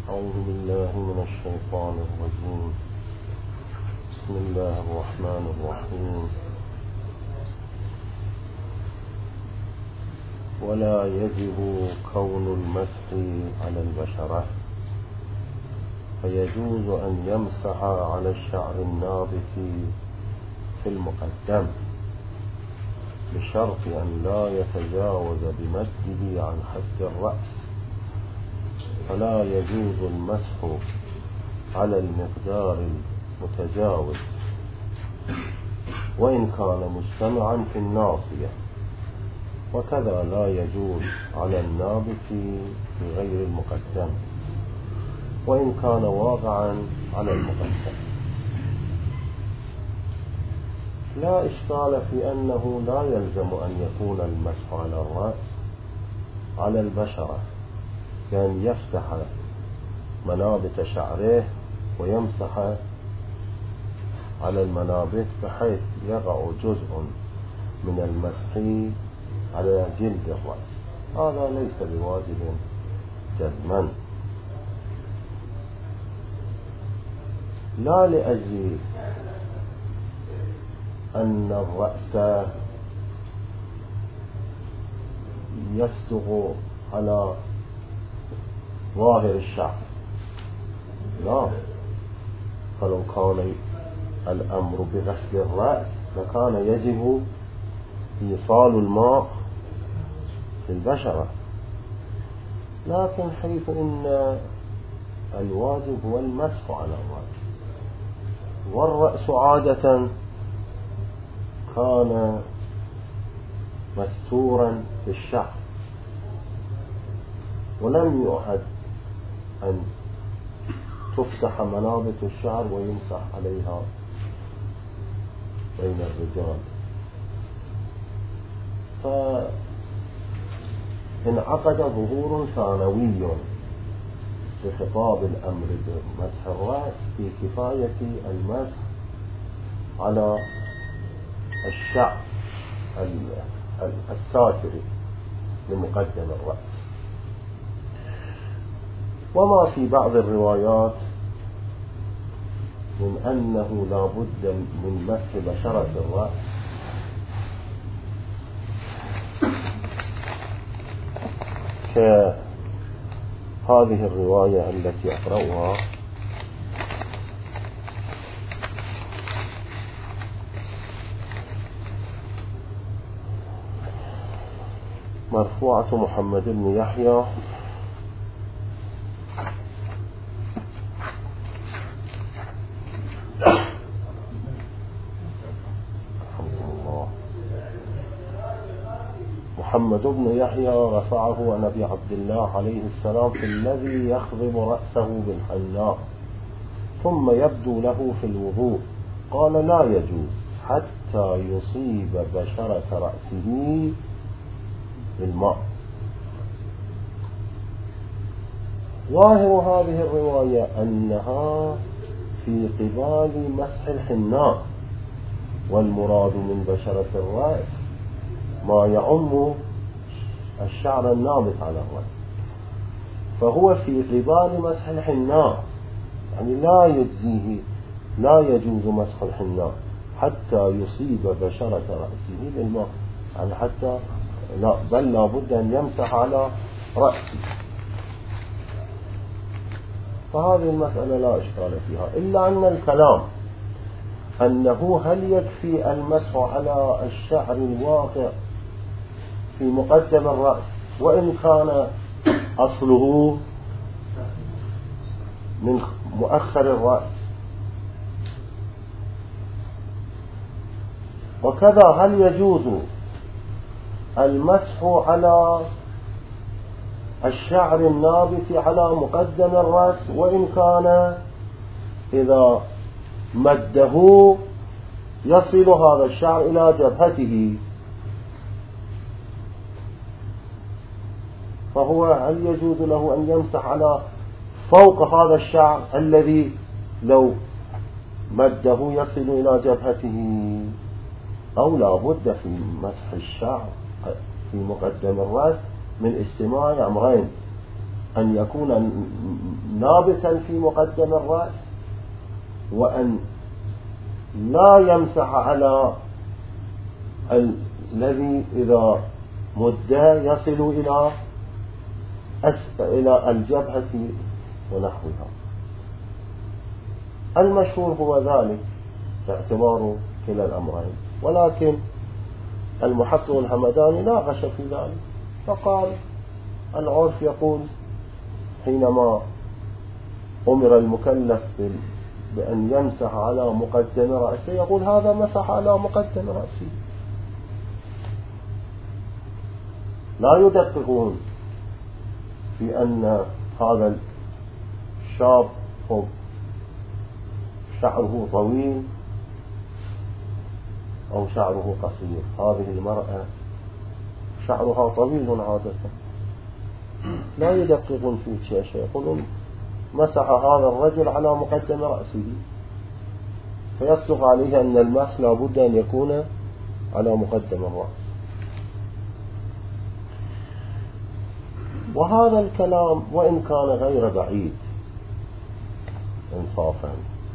أعوذ بالله من الشيطان الرجيم. بسم الله الرحمن الرحيم. ولا يجب كون المسح على البشرة، فيجوز أن يمسح على الشعر النابت في المقدم بشرط أن لا يتجاوز بمده عن حد الرأس، فلا يجوز المسح على المقدار المتجاوز وإن كان مجتمعا في الناصية، وكذا لا يجوز على النابت في غير المقدم وإن كان واقعا على المقدم. لا إشكال في أنه لا يلزم أن يكون المسح على الرأس على البشرة، كان يفتح منابت شعره ويمسح على المنابت بحيث يقع جزء من المسح على جلد الرأس. هذا ليس بواجب جزما، لا لأجل أن الرأس يصدق على ظاهر الشعر، لا، فلو كان الأمر بغسل الرأس لكان يجب إيصال الماء في البشرة، لكن حيث إن الواجب هو المسح على الرأس، والرأس عادة كان مستورا بالشعر، ولم يعهد أن تفتح منابت الشعر ويمسح عليها بين الرجال، فانعقد ظهور ثانوي بخطاب الأمر بمسح الرأس في كفاية المسح على الشعر الساتر لمقدم الرأس. وما في بعض الروايات من أنه لا بد من مسح بشرة الرأس، كهذه الرواية التي أقرأها: مرفوعة محمد بن يحيى محمد بن يحيى رفعه عن أبي عبد الله عليه السلام في الذي يخضب رأسه بالحناء ثم يبدو له في الوضوء، قال: لا يجوز حتى يصيب بشرة رأسه بالماء. ظاهر هذه الرواية أنها في قبال مسح الحناء، والمراد من بشرة الرأس ما يعم الشعر النابت على الرأس، فهو في قبال مسح الحناء، يعني لا يجوز مسح الحناء حتى يصيب بشرة رأسه بالماء، يعني حتى لا، بل لا بد أن يمسح على رأسه. فهذه المسألة لا إشكال فيها، إلا أن الكلام أنه هل يكفي المسح على الشعر الواقع في مقدم الرأس وإن كان أصله من مؤخر الرأس، وكذا هل يجوز المسح على الشعر النابت على مقدم الرأس وإن كان إذا مده يصل هذا الشعر إلى جبهته، فهو هل يجوز له أن يمسح على فوق هذا الشعر الذي لو مده يصل إلى جبهته، أو لا بد في مسح الشعر في مقدم الرأس من اجتماع أمرين: أن يكون نابتا في مقدم الرأس، وأن لا يمسح على الذي إذا مد يصل إلى الجبهة ونحوها. المشهور هو ذلك باعتبار كلا الأمرين، ولكن المحقق الهمداني ناقش في ذلك فقال العرف يقول حينما أمر المكلف بأن يمسح على مقدم رأسه يقول هذا مسح على مقدم رأسه، لا يدققون في أن هذا الشاب شعره طويل أو شعره قصير. هذه المرأة شعرها طويل عادة، لا يدققون في شيء، يقولون مسح هذا الرجل على مقدم رأسه، فيصدق عليه أن المسح لابد أن يكون على مقدم الرأس. وهذا الكلام وإن كان غير بعيد إنصافا،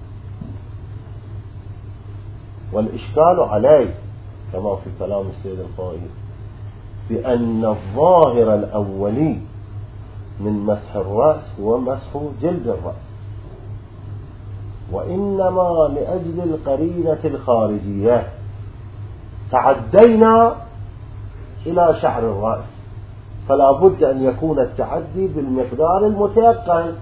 والإشكال عليه كما في كلام السيد الخوئي بأن الظاهر الأولي من مسح الرأس هو مسح جلد الرأس، وإنما لأجل القرينة الخارجية تعدينا إلى شعر الرأس، فلا بد أن يكون التعدي بالمقدار المتيقن.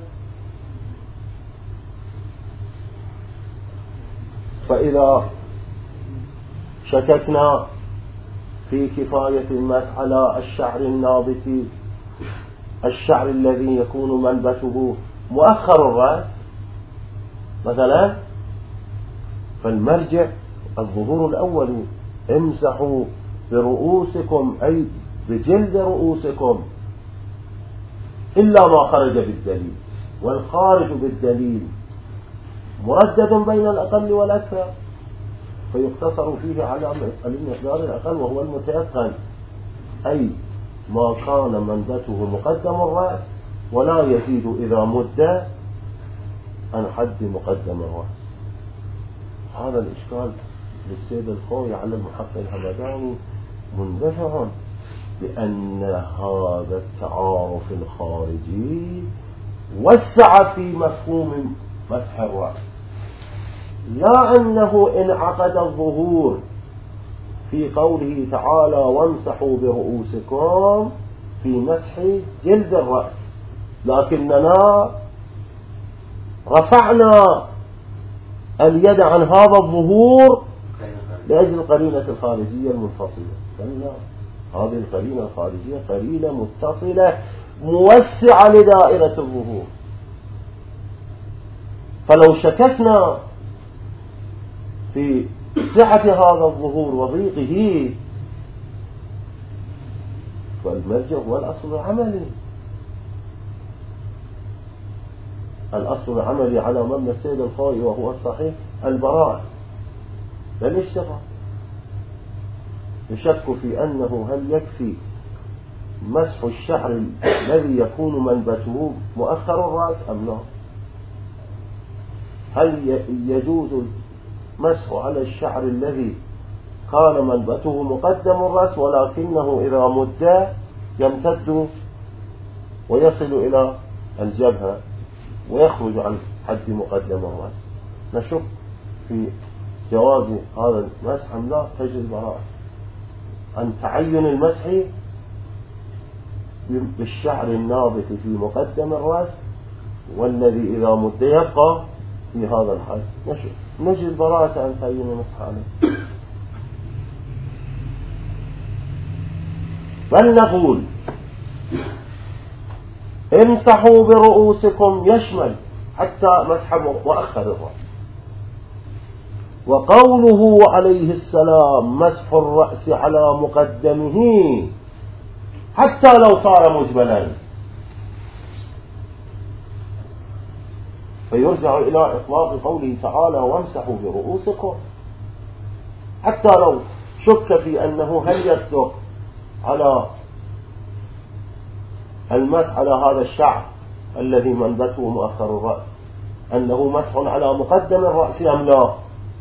فإذا شككنا في كفاية المسح على الشعر النابت، الشعر الذي يكون منبته مؤخر الرأس مثلا، فالمرجع الظهور الأولي امسحوا برؤوسكم أي بجلد رؤوسكم إلا ما خرج بالدليل، والخارج بالدليل مردد بين الأقل والأكثر، فيقتصر فيه على المقدار الأقل وهو المتيقن، أي ما كان منبته مقدم الرأس ولا يزيد إذا مد عن حد مقدم الرأس. هذا الإشكال للسيد الخوئي على المحقق الهمداني مندفع، لأن هذا التعارف الخارجي وسع في مفهوم مسح الرأس، لا أنه انعقد الظهور في قوله تعالى وامسحوا برؤوسكم في مسح جلد الرأس، لكننا رفعنا اليد عن هذا الظهور لأجل القرينة الخارجية المنفصلة. فلا، هذه القرينة الخارجية قرينة متصلة موسعة لدائرة الظهور، فلو شككنا في صحة هذا الظهور وضيقه فالمرجع هو الأصل العملي. الأصل العملي على مبنى السيد الخوئي وهو الصحيح البراءة لا الاشتراك. يشك في أنه هل يكفي مسح الشعر الذي يكون منبته مؤخر الرأس أم لا، هل يجوز مسح على الشعر الذي كان منبته مقدم الرأس ولكنه إذا مد يمتد ويصل إلى الجبهة ويخرج عن حد مقدم الرأس. نشك في جواز هذا المسح أم لا، تجد البراءة عن تعين المسح بالشعر النابت في مقدم الرأس والذي إذا مد يبقى في هذا الحال. نجد براءة عن تعين المسح عليه. بل نقول امسحوا برؤوسكم يشمل حتى مسح مؤخر الرأس، وقوله عليه السلام مسح الرأس على مقدمه حتى لو صار مجملا، فيرجع إلى إطلاق قوله تعالى وامسحوا برؤوسكم، حتى لو شك في أنه هل يصدق على المسح على هذا الشعر الذي منبته مؤخر الرأس أنه مسح على مقدم الرأس أم لا؟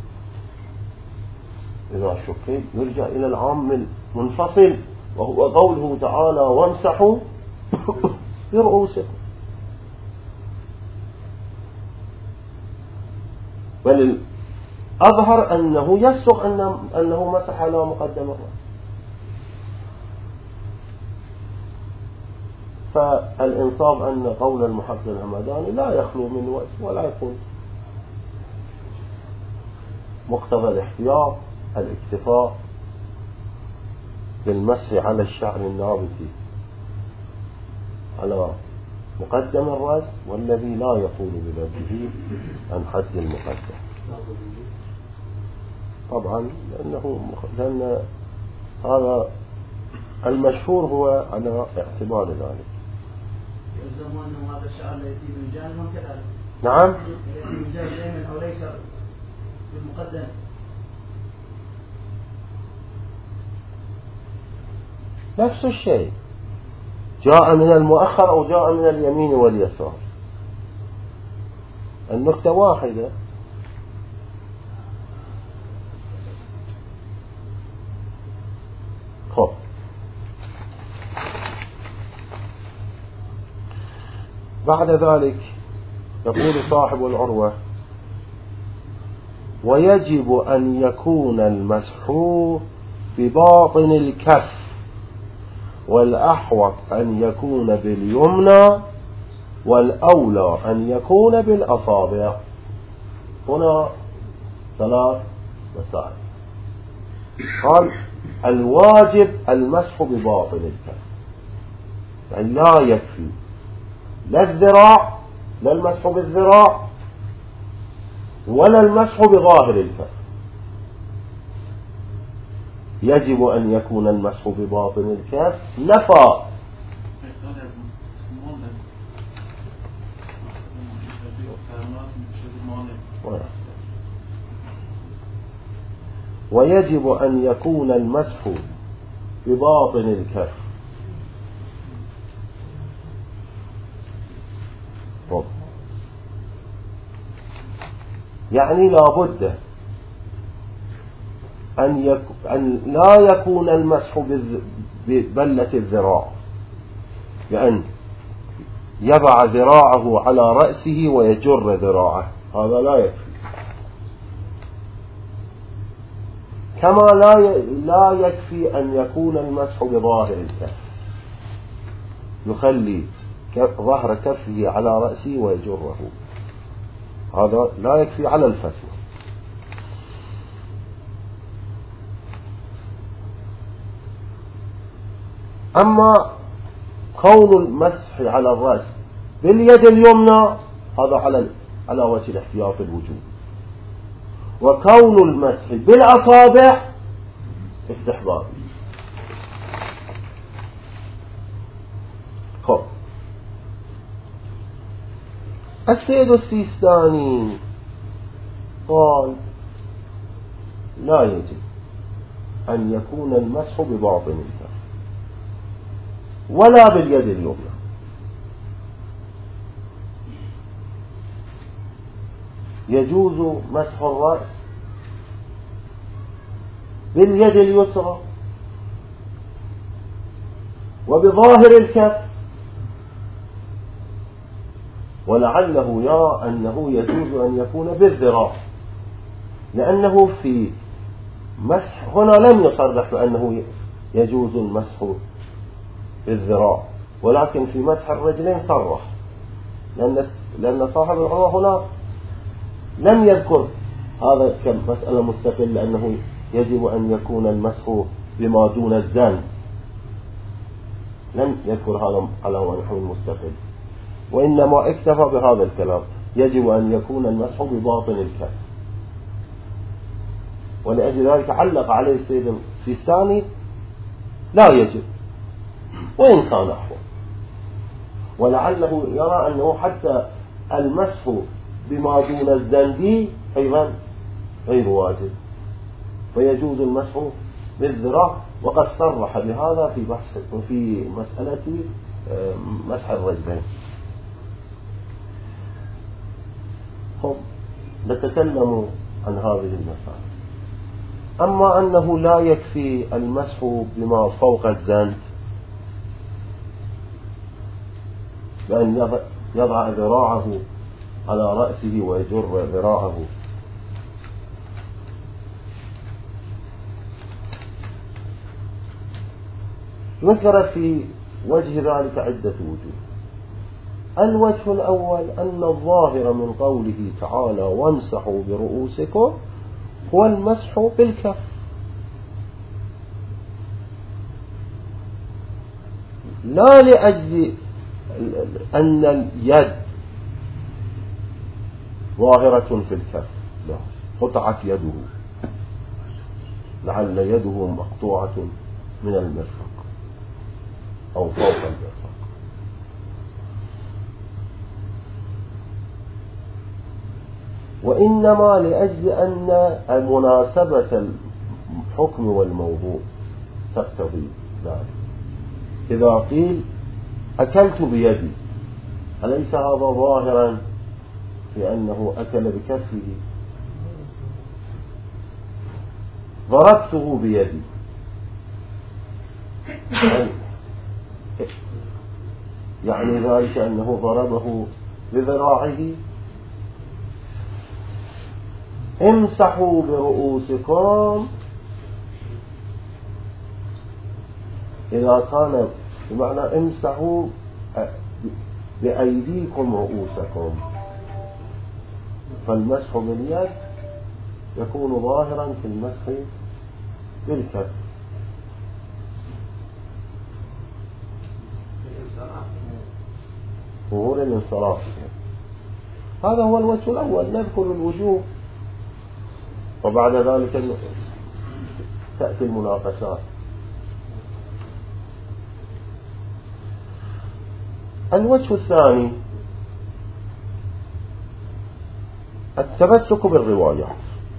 إذا شكيت يرجع إلى العام المنفصل وهو قوله تعالى وامسحوا برؤوسكم. بل أظهر أنه يسق أنه مسح على مقدم الرأس. فالإنصاف أن قول المحقق الهمداني لا يخلو من وجه ولا يكون مقتضى الاحتياط الاكتفاء بالمسح على الشعر النابت على مقدم الرأس والذي لا يطول بذاته عن حد المقدم. طبعا لأن هذا المشهور هو على اعتبار ذلك. يلزم أنه هذا الشعر الذي من جانب كذلك. نعم. من جانب اليمين أو ليس بالمقدم. نفس الشيء جاء من المؤخر أو جاء من اليمين واليسار النقطة واحدة. خب بعد ذلك يقول صاحب العروة ويجب أن يكون المسح بباطن الكف والأحوط أن يكون باليمنى والأولى أن يكون بالأصابع. هنا ثلاث مسائل. قال الواجب المسح بباطن الكف، يعني لا يكفي لا الذراع لا المسح بالذراع ولا المسح بظاهر الكف، يجب أن يكون المسح بباطن الكف نفى. ويجب أن يكون المسح بباطن الكف. يعني لا بد أن لا يكون المسح ببلة الذراع، يعني يضع ذراعه على رأسه ويجر ذراعه، هذا لا يكفي. كما لا يكفي أن يكون المسح بظاهر الكف، يخلي ظهر كفه على رأسه ويجره، هذا لا يكفي على الفتوى. أما كون المسح على الرأس باليد اليمنى هذا على وجه الاحتياط الوجوب، وكون المسح بالأصابع استحباب. خب السيد السيستاني قال لا يجب أن يكون المسح بباطن الكف ولا باليد اليمنى، يجوز مسح الرأس باليد اليسرى وبظاهر الكف، ولعله يرى أنه يجوز أن يكون بالذراع، لأنه في مسح هنا لم يصرح بأنه يجوز المسح بالذراع، ولكن في مسح الرجلين صرح، لأن صاحب العروة هنا لم يذكر هذا كمسألة مستقلة لأنه يجب أن يكون المسح بما دون الذنب، لم يذكر هذا على نحو مستقل، وإنما اكتفى بهذا الكلام يجب أن يكون المسح بباطن الكف. ولأجل ذلك علق عليه السيد السيستاني لا يجب وإن كان أحوال، ولعله يرى أنه حتى المسح بما دون الذنب أيضا غير واجب، فيجوز المسح بالذراع، وقد صرح بهذا في مسألة مسح الرجلين. هم نتكلم عن هذه المسائل. أما أنه لا يكفي المسح بما فوق الزند بأن يضع ذراعه على رأسه ويجر ذراعه، ذكر في وجه ذلك عدة وجوه. الوجه الأول أن الظاهر من قوله تعالى وامسحوا برؤوسكم هو المسح بالكف، لا لأجل أن اليد ظاهرة في الكف، لا، قطعت يده، لعل يده مقطوعة من المرفق أو فوق المرفق. وإنما لأجل أن مناسبة الحكم والموضوع تقتضي ذلك. إذا قيل أكلت بيدي، أليس هذا ظاهرا في أنه أكل بكفه؟ ضربته بيدي، يعني ذلك أنه ضربه بذراعه. امسحوا برؤوسكم إذا كان بمعنى امسحوا بأيديكم رؤوسكم، فالمسح باليد يكون ظاهرا في المسح بالكف. ظهور الانصراف، هذا هو الوجه الأول. نذكر الوجوه وبعد ذلك تأتي المناقشات. الوجه الثاني التمسك بالروايات.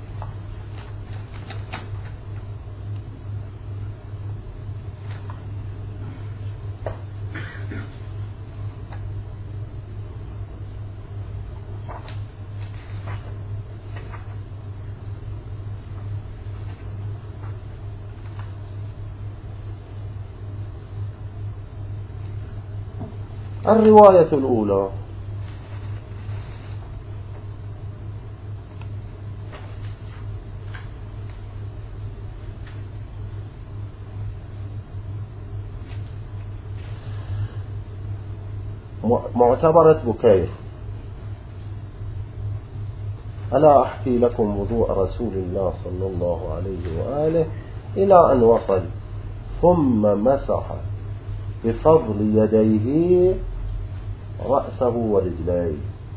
الرواية الأولى معتبرة بكير: ألا أحكي لكم وضوء رسول الله صلى الله عليه وآله إلى أن وصل ثم مسح بفضل يديه رأسه ورجليه.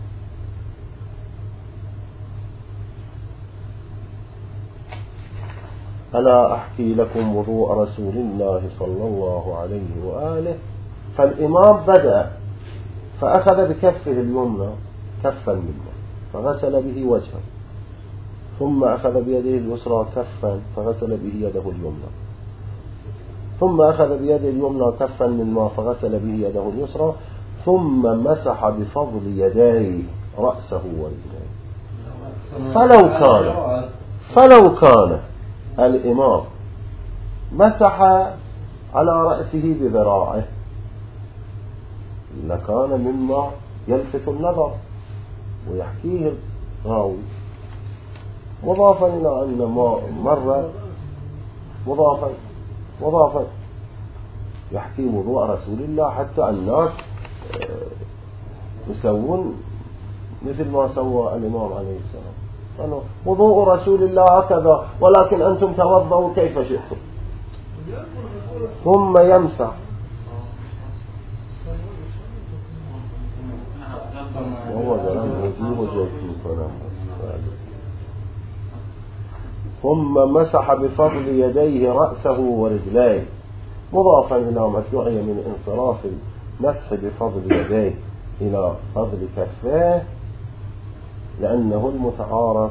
ألا أحكي لكم وضوء رسول الله صلى الله عليه وآله. فالإمام بدأ فأخذ بكفه اليمنى كفا منه فغسل به وجهه، ثم أخذ بيده اليسرى كفا فغسل به يده اليمنى، ثم أخذ بيده اليمنى كفا من ماء فغسل به يده اليسرى، ثم مسح بفضل يديه رأسه ورجليه. فلو كان الإمام مسح على رأسه بذراعه لكان مما يلفت النظر ويحكيه الراوي، مضافا إلى أن ما مر مضافا يحكي وضوء رسول الله حتى الناس يسوون مثل ما سوى الإمام عليه السلام، قالوا وضوء رسول الله هكذا ولكن أنتم توضؤوا كيف شئتم. ثم يمسح ثم مسح بفضل يديه رأسه ورجليه، مضافا إلى ما دعي من انصراف المسح بفضل يديه إلى فضل كفيه لأنه المتعارف،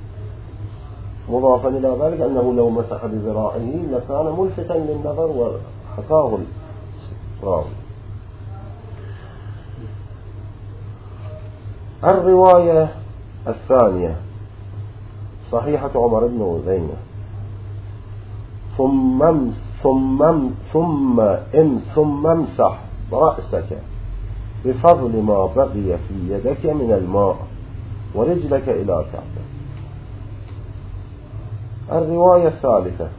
مضافا إلى ذلك أنه لو مسح بذراعه لكان ملفتا للنظر وحكاه الراوي. الرواية الثانية صحيحة عمر بن وذينة ثم امسح رأسك بفضل ما بقي في يدك من الماء ورجلك إلى كعبك. الرواية الثالثة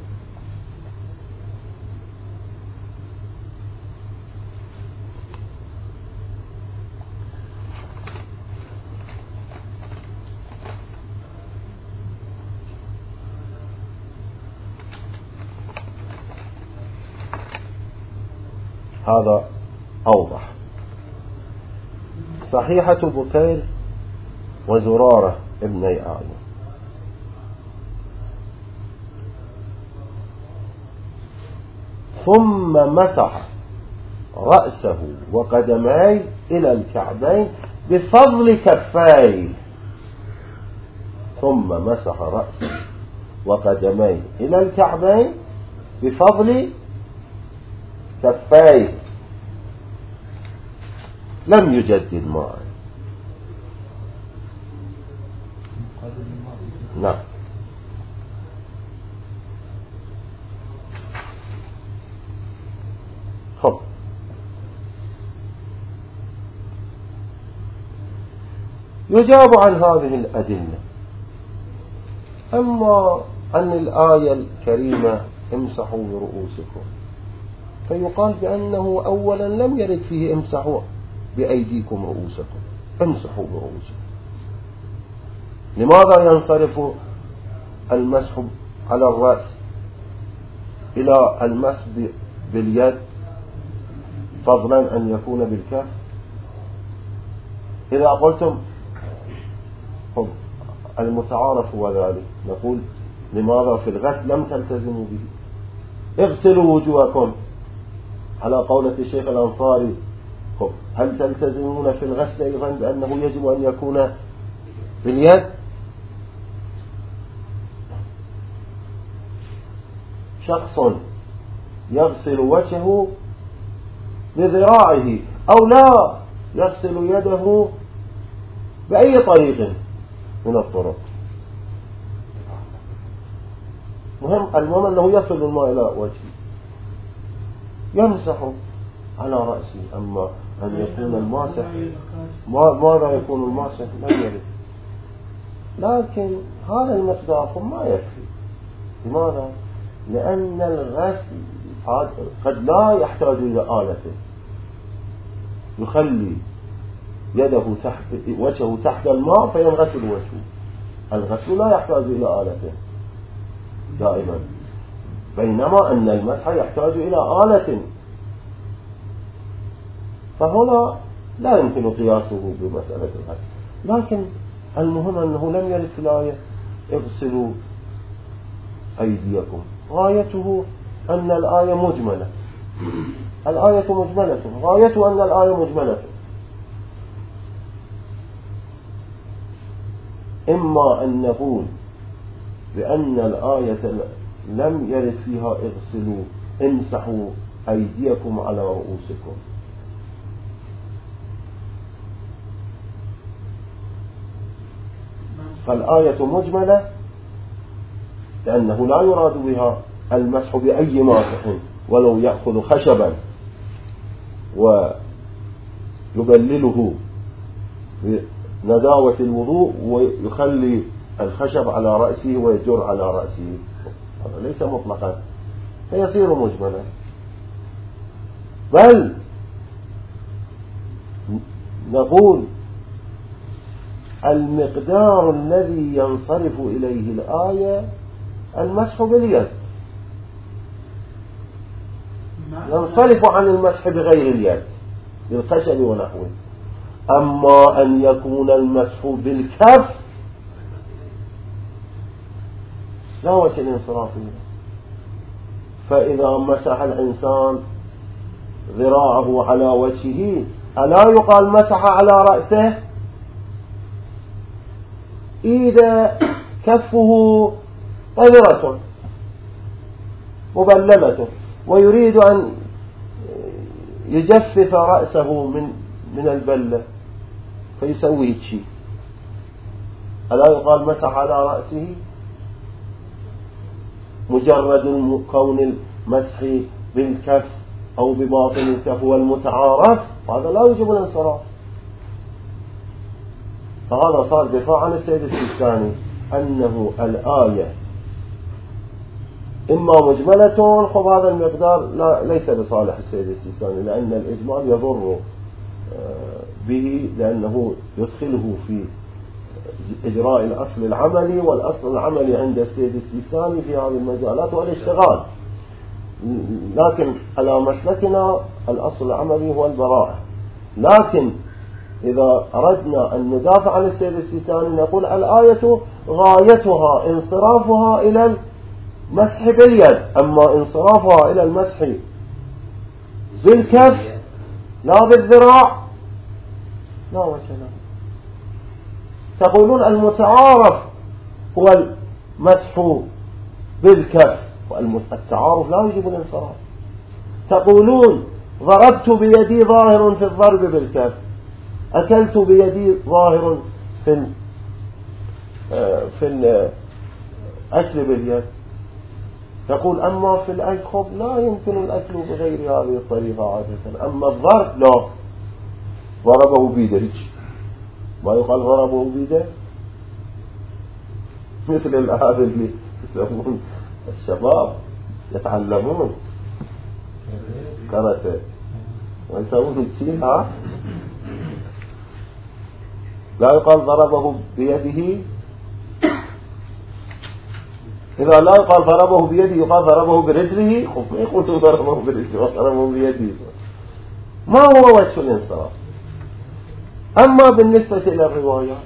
هذا أوضح. صحيحة بكير وزرارة ابني أعين ثم مسح رأسه وقدميه إلى الكعبين بفضل كفيه. ثم مسح رأسه وقدميه إلى الكعبين بفضل كفيه، لم يجدد معه. نعم. خب، يجاب عن هذه الأدلة. أما عن الآية الكريمة امسحوا برؤوسكم، فيقال بأنه أولا لم يرد فيه امسحوا بأيديكم رؤوسكم، امسحوا برؤوسكم. لماذا ينصرف المسح على الرأس إلى المسح باليد فضلا أن يكون بالكف؟ إذا قلتم المتعارف هو ذلك، نقول لماذا في الغسل لم تلتزموا به؟ اغسلوا وجوهكم على قولة الشيخ الأنصاري، هل تلتزمون في الغسل أيضا بأنه يجب أن يكون باليد؟ شخص يغسل وجهه بذراعه أو لا يغسل يده بأي طريق من الطرق، المهم أنه يصل الماء إلى وجهه يمسح على رأسه. أما أن يكون الماسح، ماذا يكون الماسح؟ لا يرد. لكن هذا المقدار ما يكفي. لماذا؟ لأن الغسل قد لا يحتاج إلى آلة، يخلي يده تحت وجهه تحت الماء فينغسل وجهه. الغسل لا يحتاج إلى آلة دائما، بينما أن المسح يحتاج إلى آلة، فهنا لا يمكن قياسه بمسألة الغسل. لكن المهم أنه لم يرد في الآية اغسلوا أيديكم، غايته أن الآية مجملة، الآية مجملة، غايته أن الآية مجملة. إما أن نقول بأن الآية لم يرد فيها اغسلوا امسحوا أيديكم على رؤوسكم، فالآية مجملة لأنه لا يراد بها المسح بأي ماسح ولو يأخذ خشبا ويبلله بنداوة الوضوء ويخلي الخشب على رأسه ويجر على رأسه، هذا ليس مطلقا فيصير مجملا. بل نقول المقدار الذي ينصرف إليه الآية المسح باليد، ينصرف عن المسح بغير اليد بالخشب ونحوه. أما أن يكون المسح بالكف لا وجه الانصراف منه. فإذا مسح الإنسان ذراعه على وجهه ألا يقال مسح على رأسه؟ إذا كفه طيرة مبللة ويريد أن يجفف رأسه من البلة، فيسوي شيء، ألا يقال مسح على رأسه؟ مجرد كون المسح بالكف أو بباطن الكف والمتعارف هذا لا يجب الانصراف. فهذا صار دفاع عن السيد السيستاني أنه الآية إما مجملة، خب هذا المقدار ليس لصالح السيد السيستاني، لأن الإجمال يضر به، لأنه يدخله في إجراء الأصل العملي، والأصل العملي عند السيد السيستاني في هذه المجالات والاشتغال. لكن على مسلكنا الأصل العملي هو البراءة. لكن إذا أردنا أن ندافع عن السيد السيستاني نقول الآية غايتها انصرافها إلى المسح باليد، أما انصرافها إلى المسح بالكف لا بالذراع لا وجه له. تقولون المتعارف هو المسح بالكف، والتعارف لا يجب الانصراف. تقولون ضربت بيدي ظاهر في الضرب بالكف، أكلت بيدي ظاهر في الأكل باليد. تقول أما في الأكل لا يمكن الأكل بغير هذه الطريقة عادة، أما الضرب لا، ضربه بيده، ما يقال ضربه بيده، مثل الآن اللي يسمون الشباب يتعلمون كاراتيه ويسوون الشيء، لا يقال ضربه بيده. إذا لا يقال ضربه بيده يقال ضربه برجله، ما يقولوا ضربه برجله وضربه بيده. ما هو وجه الانصراف؟ أما بالنسبة إلى الروايات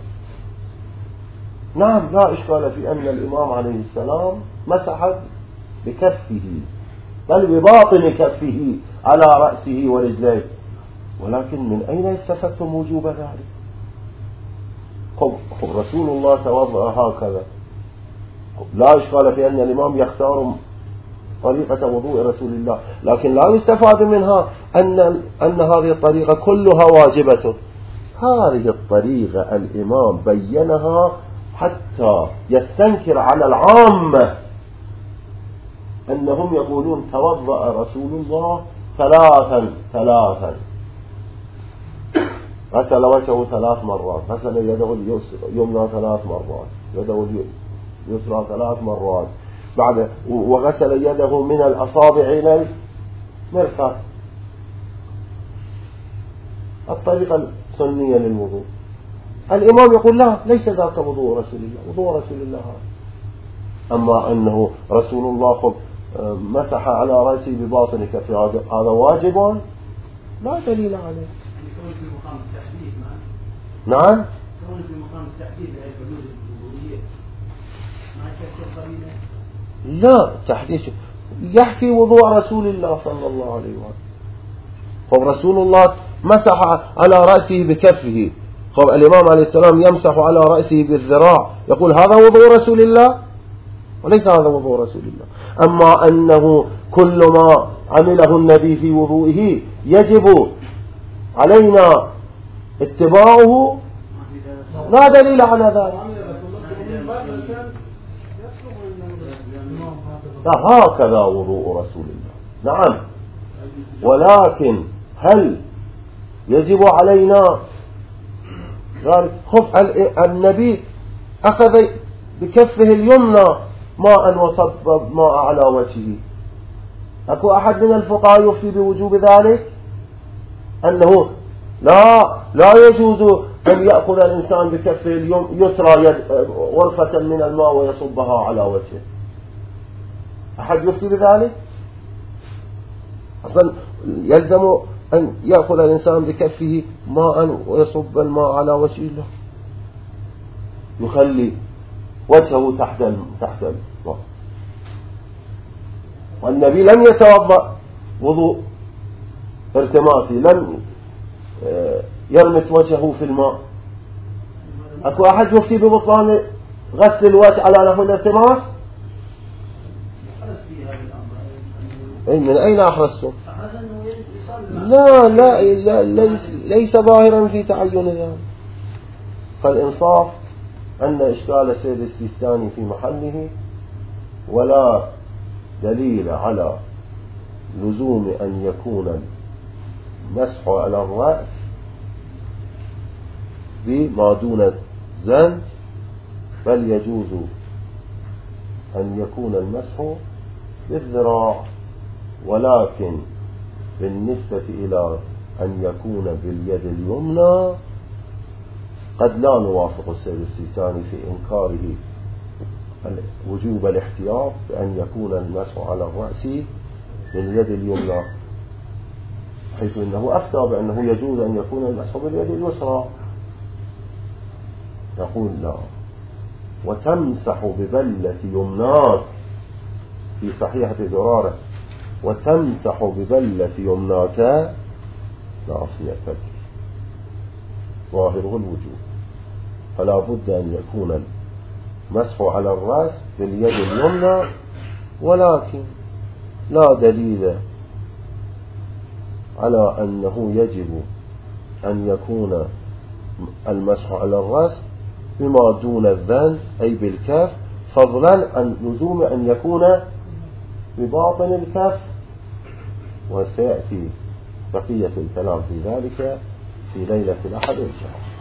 نعم لا إشكال في أن الإمام عليه السلام مسح بكفه، بل بباطن كفه على رأسه ورجليه، ولكن من أين استفدتم وجوب ذلك؟ رسول الله توضأ هكذا، لا إشكال في أن الإمام يختار طريقة وضوء رسول الله، لكن لا يستفاد منها أن هذه الطريقة كلها واجبة. هذه الطريقة الإمام بينها حتى يستنكر على العامة أنهم يقولون توضأ رسول الله ثلاثا، غسل وجهه 3 مرات، غسل يده اليمنى 3 مرات، يده اليسرى 3 مرات، بعد وغسل يده من الأصابع إلى المرفق. الطريقة السنية للوضوء. الإمام يقول لا، ليس ذاك وضوء رسول الله، وضوء رسول الله هذا. أما أنه رسول الله مسح على رأسه بباطن كفه هذا واجب لا دليل عليه. يكون في مقام التحديد نعم يكون في مقام التحديد للحدود الوضوئية ما يكفي قليلا. لا تحديث يحكي وضوء رسول الله صلى الله عليه وسلم. رسول الله مسح على رأسه بكفه، الإمام عليه السلام يمسح على رأسه بالذراع، يقول هذا وضوء رسول الله وليس هذا وضوء رسول الله. أما أنه كل ما عمله النبي في وضوئه يجب علينا اتباعه لا دليل على ذلك. هكذا وضوء رسول الله نعم، ولكن هل يجب علينا ذلك؟ النبي أخذ بكفه اليمنى ماء وصب ماء على وجهه، أكو أحد من الفقهاء يفتي بوجوب ذلك؟ أنه لا يجوز أن يأخذ الإنسان بكفه اليسرى غرفة من الماء ويصبها على وجهه. أحد يفتي بذلك؟ أصلا يلزم أن يأخذ الإنسان بكفه ماء ويصب الماء على وجه الله، يخلي وجهه تحت الماء. والنبي لم يتوضأ وضوء ارتماسي، لم يرمس وجهه في الماء. أكو أحد يفتي ببطلان غسل الوجه على نحو الارتماس؟ من أين أحرزتم؟ لا ليس ظاهرا في تعين ذلك. فالإنصاف أن إشكال السيد السيستاني في محله، ولا دليل على لزوم أن يكون المسح على الرأس بما دون الزن، بل يجوز أن يكون المسح بالذراع. ولكن بالنسبة إلى أن يكون باليد اليمنى قد لا نوافق السيد السيستاني في إنكاره وجوب الاحتياط بأن يكون المسح على الرأس باليد اليمنى، حيث أنه أفتى بأنه يجوز أن يكون المسح باليد اليسرى. يقول لا، وتمسح ببلة يمناك في صحيحة زرارة، وتمسح ببلة يمناك لا أصل يعتبر ظاهره الوجوب، فلا بد أن يكون المسح على الرأس باليد اليمنى، ولكن لا دليل على أنه يجب أن يكون المسح على الرأس بما دون الذنب أي بالكف، فضلا عن لزوم أن يكون بباطن الكف. وسيأتي بقية الكلام في ذلك في ليلة الأحد إن شاء الله.